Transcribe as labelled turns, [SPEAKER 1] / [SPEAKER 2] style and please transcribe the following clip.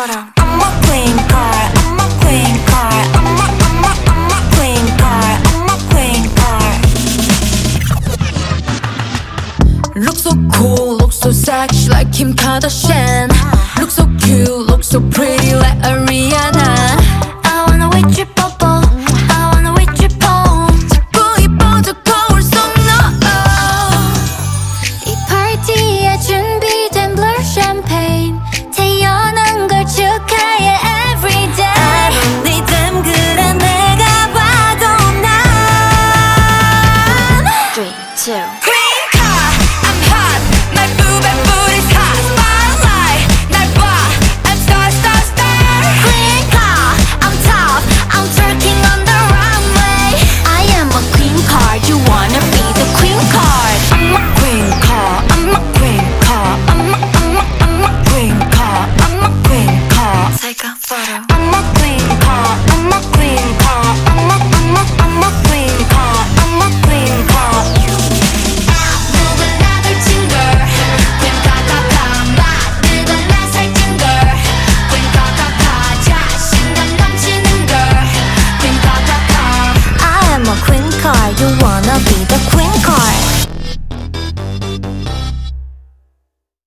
[SPEAKER 1] 것처럼 I'm a queen card, I'm a queen card, I'm a queen card, I'm a queen card. Look so cool, look so sexy like Kim Kardashian. Look so cute, look so pretty